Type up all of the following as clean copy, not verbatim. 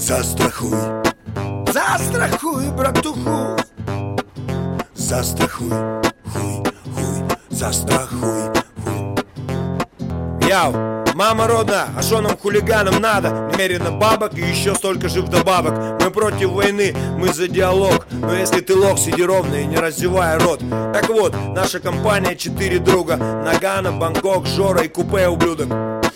Застрахуй, застрахуй, братуху. Застрахуй, хуй, хуй, застрахуй, хуй. Яу, мама родная, а шо нам хулиганам надо? Немерено бабок и еще столько же вдобавок. Мы против войны, мы за диалог. Но если ты лох, сиди ровно и не раздевай рот. Так вот, наша компания 4 друга: Нагано, Бангкок, Жора и Купе ублюдок.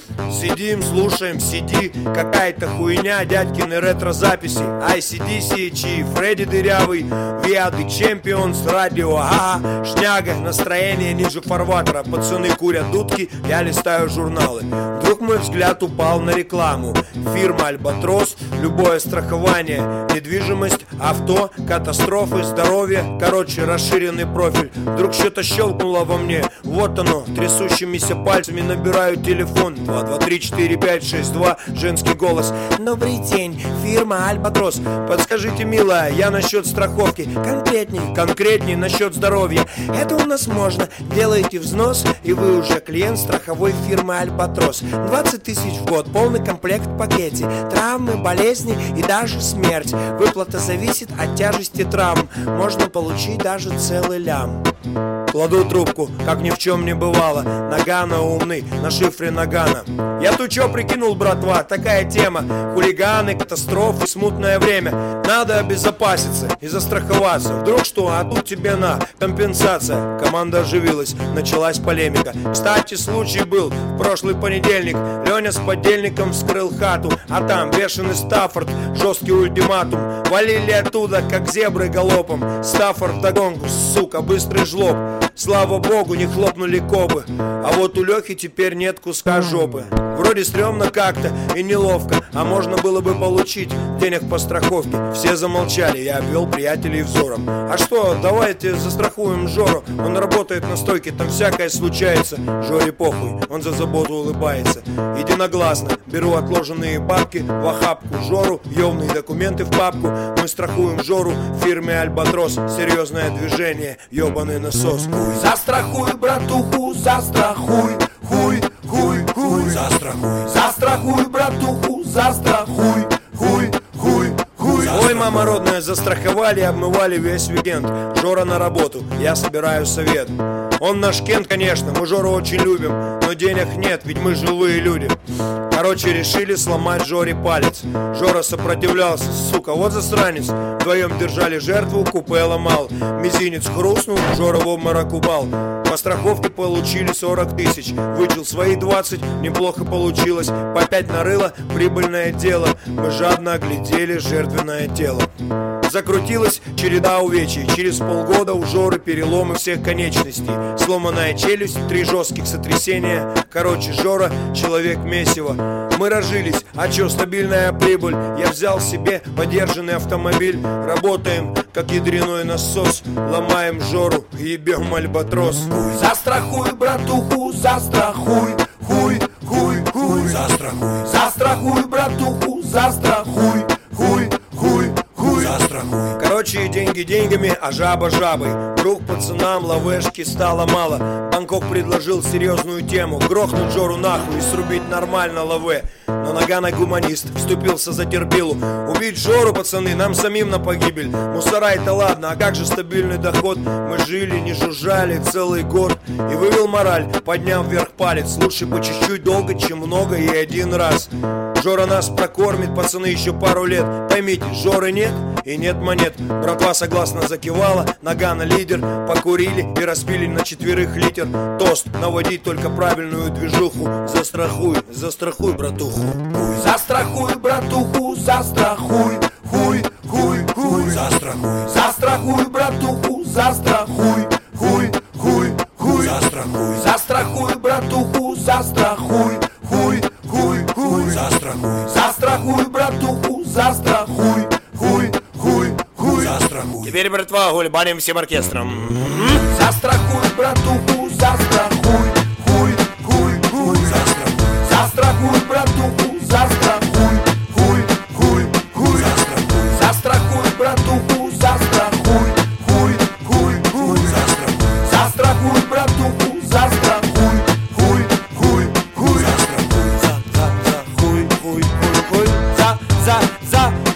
Сидим, слушаем CD, какая-то хуйня, дядькины ретро-записи, ICDC, Чи, Фредди дырявый, We are the champions, радио, ага, шняга, настроение ниже фарватера, пацаны курят дудки, я листаю журналы. Вдруг мой взгляд упал на рекламу. Фирма Альбатрос, любое страхование, недвижимость, авто, катастрофы, здоровье, короче, расширенный профиль. Вдруг что-то щелкнуло во мне, вот оно, трясущимися пальцами набираю телефон. 2, 2, 3, 4, 5, 6, 2, женский голос. Добрый день, фирма Альбатрос. Подскажите, милая, я насчет страховки. Конкретней насчет здоровья. Это у нас можно. Делаете взнос, и вы уже клиент страховой фирмы Альбатрос. 20 тысяч в год, полный комплект в пакете. Травмы, болезни и даже смерть. Выплата зависит от тяжести травм. Можно получить даже целый лям. Кладу трубку, как ни в чем не бывало. Нагано умный, на шифре Нагано. Я тут чё прикинул, братва, такая тема. Хулиганы, катастрофы, смутное время. Надо обезопаситься и застраховаться. Вдруг что, а тут тебе на компенсация. Команда оживилась, началась полемика. Кстати, случай был в прошлый понедельник. Леня с подельником вскрыл хату, а там бешеный Стаффорд, жесткий ультиматум. Валили оттуда, как зебры галопом. Стаффорд вдогонку, сука, быстрый жлоб. Слава богу, не хлопнули кобы. А вот у Лехи теперь нет куска жопы. Вроде стрёмно как-то и неловко, а можно было бы получить денег по страховке. Все замолчали, я обвел приятелей взором. А что, давайте застрахуем Жору. Он работает на стойке, там всякое случается. Жоре похуй, он за заботу улыбается. Единогласно беру отложенные бабки в охапку Жору, ёвные документы в папку. Мы страхуем Жору в фирме Альбатрос. Серьезное движение, ёбаный насос. Застрахуй, братуху, застрахуй, хуй, хуй, хуй. Застрахуй, застрахуй, братуху, застрахуй, хуй, хуй, хуй. Ой, мама родная, застраховали и обмывали весь уикенд. Жора на работу, я собираю совет. Он наш Кент, конечно, мы Жору очень любим, но денег нет, ведь мы живые люди. Короче, решили сломать Жоре палец. Жора сопротивлялся, сука, вот засранец. Вдвоем держали жертву, Купе ломал. Мизинец хрустнул, Жора в обморок упал. По страховке получили 40 тысяч. Вычел свои 20, неплохо получилось. По 5 нарыло, прибыльное дело. Мы жадно оглядели жертвенное тело. Закрутилась череда увечий. Через полгода у Жоры переломы всех конечностей. Сломанная челюсть, 3 жестких сотрясения. Короче, Жора человек месиво. Мы разжились, а чё, стабильная прибыль. Я взял себе подержанный автомобиль. Работаем, как ядреной насос. Ломаем Жору, ебем Альбатрос. Застрахуй, братуху, застрахуй, хуй, хуй, хуй. Застрахуй, застрахуй, братуху, застрахуй, хуй, хуй, хуй. Застрахуй. Короче, деньги деньгами, а жаба жабой. Вдруг пацанам лавешки стало мало. Бангкок предложил серьезную тему: грохнуть Жору нахуй и срубить нормально лаве. Но Нагано гуманист вступился за терпилу. Убить Жору, пацаны, нам самим на погибель. Мусора это ладно, а как же стабильный доход? Мы жили, не жужжали целый год. И вывел мораль, подняв вверх палец. Лучше по чуть-чуть долго, чем много и один раз. Жора нас прокормит, пацаны, еще пару лет. Поймите, Жоры нет и нет монет. Братва согласно закивала, Нагано лидер. Покурили и распили на 4 литр. Тост, наводить только правильную движуху. Застрахуй, застрахуй, братуху. Застрахуй, братуху, застрахуй, хуй, хуй, хуй. Застрахуй, застрахуй, братуху, застрахуй, хуй, хуй, хуй. Застрахуй, застрахуй, братуху, застрахуй, хуй, хуй, хуй. Застрахуй, застрахуй, братуху, застрахуй, хуй, хуй, хуй. Застрахуй. Теперь, братва, гульбаним всем оркестром. Застрахуй, братуху, застрахуй, хуй, хуй, хуй. Застрахуй, застрахуй, братуху, застрахуй, хуй, хуй, хуй. Застрахуй, застрахуй, братуху, застрахуй, хуй, хуй, хуй. Застрахуй, застрахуй, братуху, застрахуй, хуй, хуй, хуй. Застрахуй, за хуй, хуй, хуй, хуй. За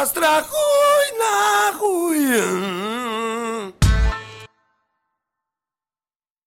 застрахуй нахуй.